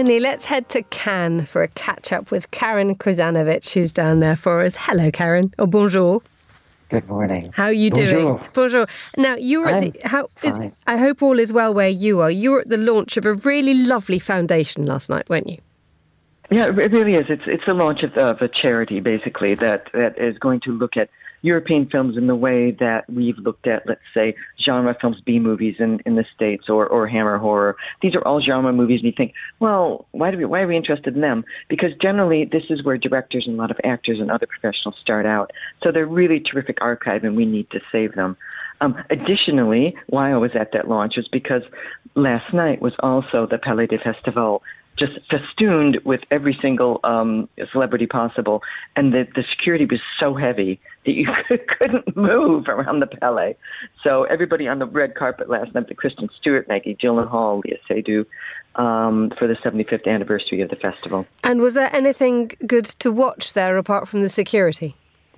finally, let's head to Cannes for a catch-up with Karen Krzanovich, who's down there for us. Hello, Karen. Or bonjour. Good morning. How are you Bonjour. doing? Bonjour. Now, you were at the, how, it's, I hope all is well where you are. You were at the launch of a really lovely foundation last night, weren't you? Yeah, it really is. It's it's the launch of, of a charity, basically, that, that is going to look at European films in the way that we've looked at, let's say, genre films, B-movies in, in the States, or, or Hammer horror. These are all genre movies, and you think, well, why do we why are we interested in them? Because generally, this is where directors and a lot of actors and other professionals start out. So they're really terrific archive, and we need to save them. Um, additionally, why I was at that launch was because last night was also the Palais des Festivals, just festooned with every single um, celebrity possible. And the, the security was so heavy that you couldn't move around the Palais. So everybody on the red carpet last night, the Kristen Stewart, Maggie Gyllenhaal, Léa Seydoux, um, for the seventy-fifth anniversary of the festival. And was there anything good to watch there apart from the security?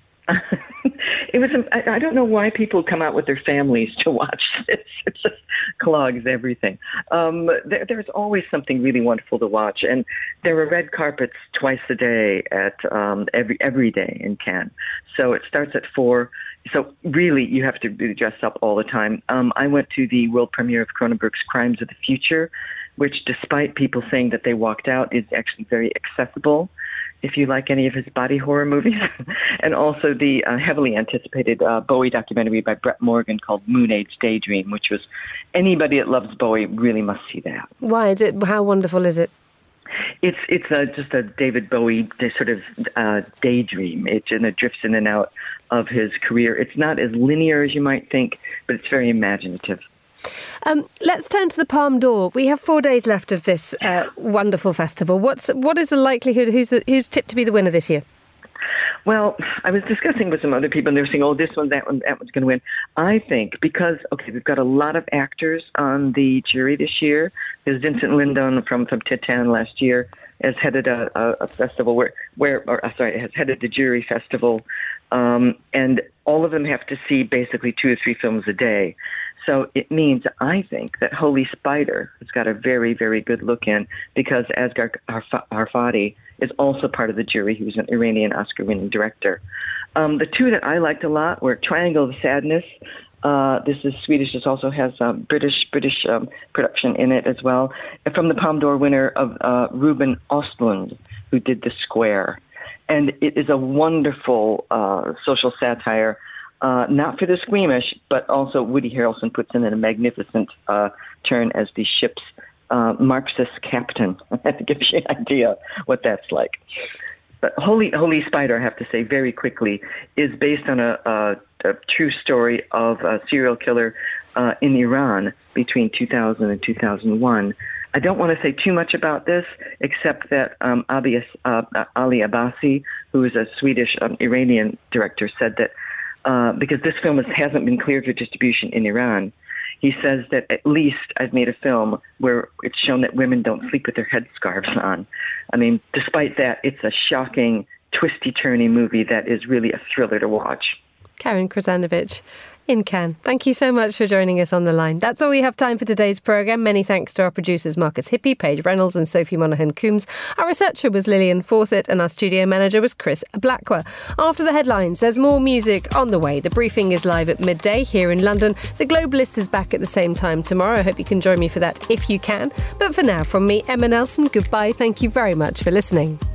It was. I, I don't know why people come out with their families to watch this. It just clogs everything. Um, there, there's always something really wonderful to watch, and there are red carpets twice a day at um, every every day in Cannes. So it starts at four. So really, you have to be dressed up all the time. Um, I went to the world premiere of Cronenberg's Crimes of the Future, which, despite people saying that they walked out, is actually very accessible if you like any of his body horror movies. And also the uh, heavily anticipated uh, Bowie documentary by Brett Morgan called Moon Age Daydream, which was, anybody that loves Bowie really must see that. Why is it? How wonderful is it? It's it's uh, just a David Bowie sort of uh, daydream. It, and it drifts in and out of his career. It's not as linear as you might think, but it's very imaginative. Um, let's turn to the Palme d'Or. We have four days left of this uh, wonderful festival. What's what is the likelihood? Who's the, who's tipped to be the winner this year? Well, I was discussing with some other people, and they were saying, "Oh, this one, that one, that one's going to win." I think because okay, we've got a lot of actors on the jury this year. There's Vincent Lindon from from Titan last year has headed a, a, a festival where where or uh, sorry has headed the jury festival, um, and all of them have to see basically two or three films a day. So it means, I think, that Holy Spider has got a very, very good look in because Asghar Farhadi is also part of the jury. He was an Iranian Oscar-winning director. Um, the two that I liked a lot were Triangle of Sadness. Uh, this is Swedish. This also has um, British British um, production in it as well. And from the Palme d'Or winner of uh, Ruben Östlund, who did The Square. And it is a wonderful uh, social satire. Uh, not for the squeamish, but also Woody Harrelson puts in a magnificent uh, turn as the ship's uh, Marxist captain. That gives you an idea what that's like. But Holy Holy Spider, I have to say very quickly, is based on a, a, a true story of a serial killer uh, in Iran between two thousand and two thousand one. I don't want to say too much about this, except that um, Abi, uh, Ali Abbasi, who is a Swedish um, Iranian director, said that Uh, because this film is, hasn't been cleared for distribution in Iran. He says that at least I've made a film where it's shown that women don't sleep with their headscarves on. I mean, despite that, it's a shocking, twisty-turny movie that is really a thriller to watch. Karen Krzanovich in Cannes. Thank you so much for joining us on the line. That's all we have time for today's programme. Many thanks to our producers Marcus Hippie, Paige Reynolds and Sophie Monaghan-Coombs. Our researcher was Lillian Fawcett and our studio manager was Chris Blackwell. After the headlines, there's more music on the way. The briefing is live at midday here in London. The Globalist is back at the same time tomorrow. I hope you can join me for that if you can. But for now, from me, Emma Nelson, goodbye. Thank you very much for listening.